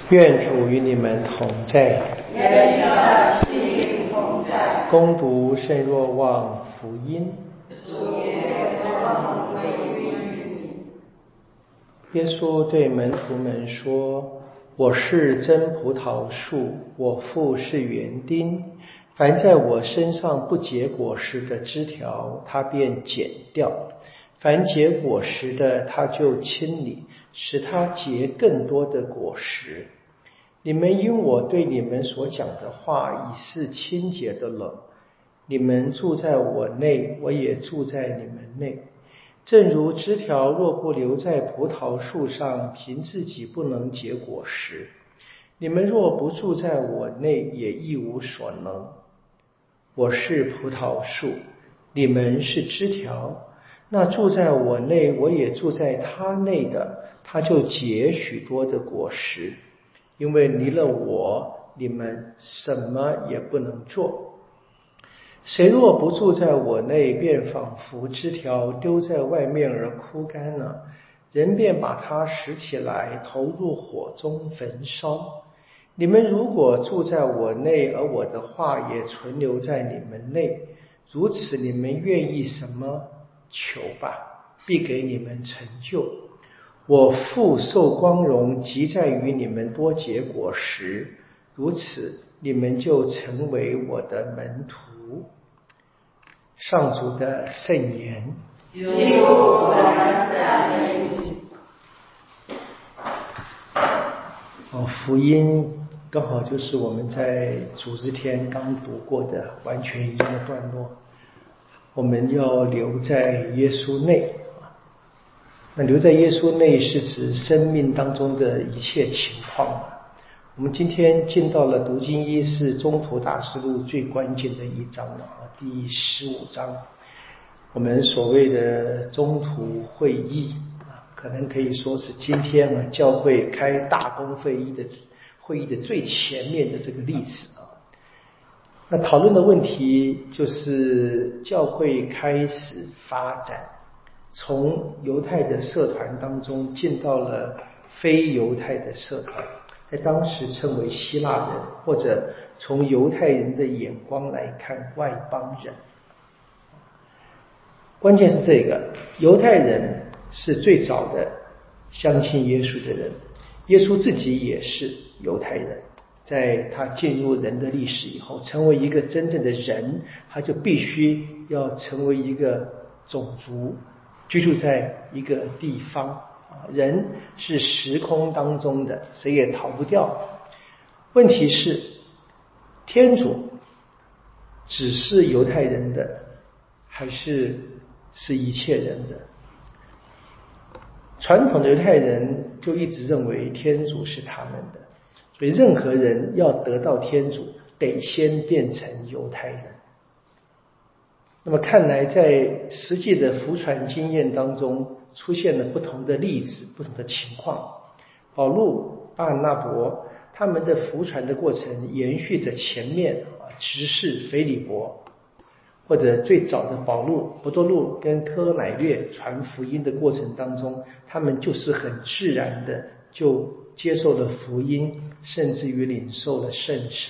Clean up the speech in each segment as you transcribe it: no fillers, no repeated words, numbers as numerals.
愿主与你们同在。 愿你的心同在。 恭读圣若望福音。 主耶稣归于你。 耶稣对门徒们说：“我是真葡萄树，我父是园丁。凡在我身上不结果实的枝条，他便剪掉；凡结果实的，他就清理，使它结更多的果实。你们因我对你们所讲的话已是清洁的了。你们住在我内，我也住在你们内。正如枝条若不留在葡萄树上，凭自己不能结果实，你们若不住在我内，也一无所能。我是葡萄树，你们是枝条。那住在我内，我也住在他内的，他就结许多的果实。因为离了我，你们什么也不能做。谁若不住在我内，便仿佛枝条丢在外面而枯干了，人便把它拾起来，投入火中焚烧。你们如果住在我内，而我的话也存留在你们内，如此你们愿意什么，求吧，必给你们成就。我父受光荣，即在于你们多结果实，如此你们就成为我的门徒。上主的圣言。 主，我们赞美你。 福音刚好就是我们在主日天刚读过的完全一样的段落。我们要留在耶稣内。那留在耶稣内是指生命当中的一切情况。我们今天进到了读经一是宗徒大事录最关键的一章了，第15章。我们所谓的宗徒会议，可能可以说是今天教会开大公会议的最前面的这个例子。那讨论的问题就是教会开始发展，从犹太的社团当中进到了非犹太的社团，在当时称为希腊人，或者从犹太人的眼光来看外邦人。关键是这个，犹太人是最早的相信耶稣的人，耶稣自己也是犹太人。在他进入人的历史以后，成为一个真正的人，他就必须要成为一个种族，居住在一个地方。人是时空当中的，谁也逃不掉。问题是，天主只是犹太人的，还是一切人的？传统的犹太人就一直认为天主是他们的，所以任何人要得到天主，得先变成犹太人。那么看来在实际的福传经验当中出现了不同的例子，不同的情况。保禄、巴拿伯他们的福传的过程延续着前面执事腓利伯，或者最早的保禄、伯多禄跟科乃略传福音的过程当中，他们就是很自然的就接受了福音，甚至于领受了圣神。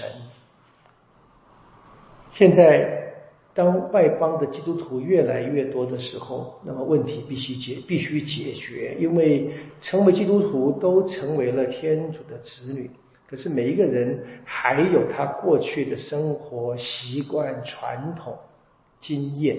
现在当外邦的基督徒越来越多的时候，那么问题必须解决，因为成为基督徒都成为了天主的子女，可是每一个人还有他过去的生活习惯、传统经验，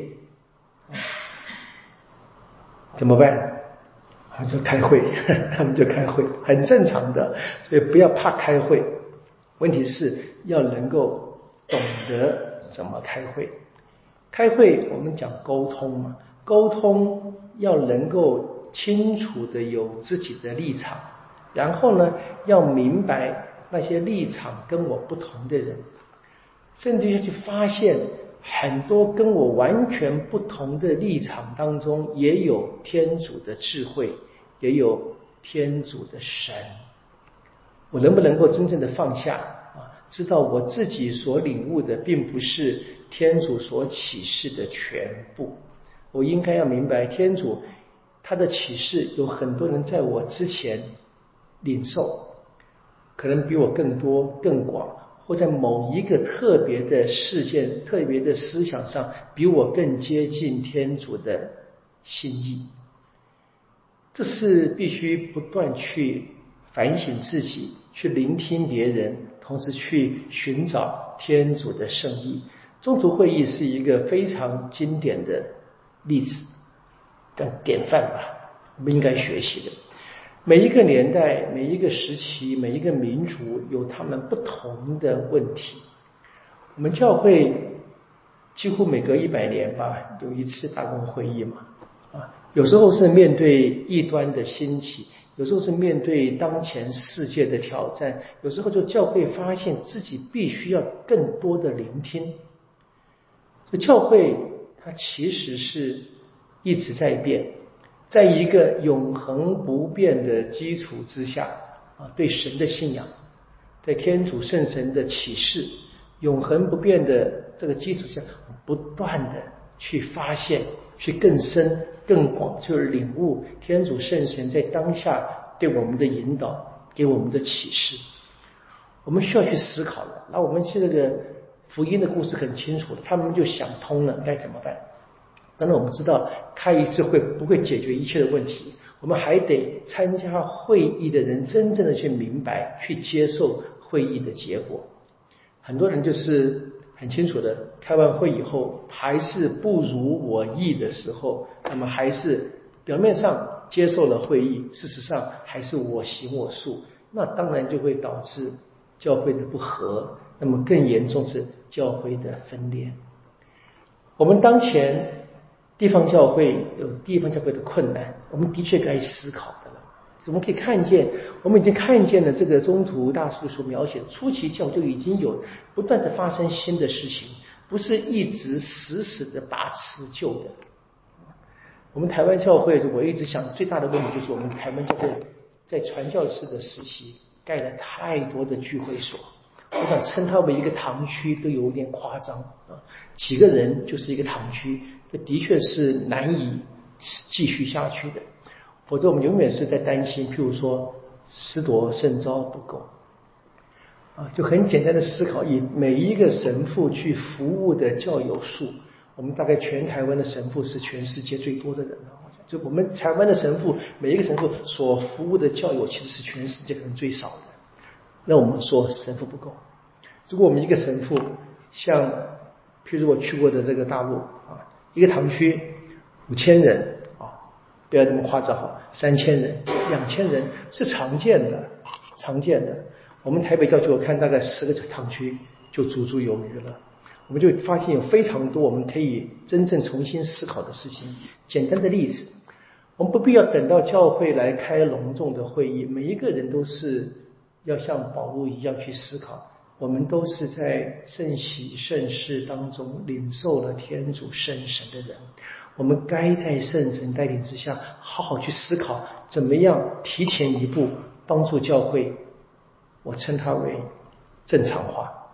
怎么办？就开会，他们就开会，很正常的，所以不要怕开会。问题是要能够懂得怎么开会。开会我们讲沟通嘛，沟通要能够清楚的有自己的立场，然后呢，要明白那些立场跟我不同的人，甚至要去发现很多跟我完全不同的立场当中也有天主的智慧，也有天主的神。我能不能够真正的放下知道我自己所领悟的并不是天主所启示的全部。我应该要明白天主他的启示有很多人在我之前领受， 可能比我更多更广，或在某一个特别的事件、特别的思想上，比我更接近天主的心意。这是必须不断去反省自己，去聆听别人，同时去寻找天主的圣意。宗徒会议是一个非常经典的例子跟典范吧，我们应该学习的。每一个年代、每一个时期、每一个民族有他们不同的问题。我们教会几乎每隔100年吧，有一次大公会议嘛，有时候是面对异端的兴起，有时候是面对当前世界的挑战，有时候就教会发现自己必须要更多的聆听。所以教会它其实是一直在变，在一个永恒不变的基础之下，对神的信仰，在天主圣神的启示，永恒不变的这个基础下，不断的去发现，去更深更广，就是领悟天主圣神在当下对我们的引导，给我们的启示。我们需要去思考了。那我们这个福音的故事很清楚了，他们就想通了该怎么办。当然我们知道开一次会不会解决一切的问题，我们还得参加会议的人真正的去明白，去接受会议的结果。很多人就是很清楚的，开完会以后还是不如我意的时候，那么还是表面上接受了会议，事实上还是我行我素，那当然就会导致教会的不和，那么更严重是教会的分裂。我们当前地方教会有地方教会的困难，我们的确该思考的了。我们可以看见，我们已经看见了这个宗徒大师所描写的初期教就已经有不断的发生新的事情，不是一直死死的把持旧的。我们台湾教会，我一直想最大的问题就是我们台湾教会在传教士的时期盖了太多的聚会所，我想称它为一个堂区都有点夸张啊，几个人就是一个堂区，这的确是难以继续下去的。否则我们永远是在担心，譬如说司铎圣召不够就很简单的思考，以每一个神父去服务的教友数，我们大概全台湾的神父是全世界最多的人了。就我们台湾的神父，每一个神父所服务的教友其实是全世界可能最少的。那我们说神父不够。如果我们一个神父，像譬如我去过的这个大陆一个堂区5000人不要那么夸张，3000人、2000人是常见的，常见的。我们台北教区我看大概10个堂区就足足有余了。我们就发现有非常多我们可以真正重新思考的事情。简单的例子，我们不必要等到教会来开隆重的会议，每一个人都是要像保罗一样去思考。我们都是在圣喜圣事当中领受了天主圣神的人，我们该在圣神带领之下好好去思考，怎么样提前一步帮助教会，我称它为正常化。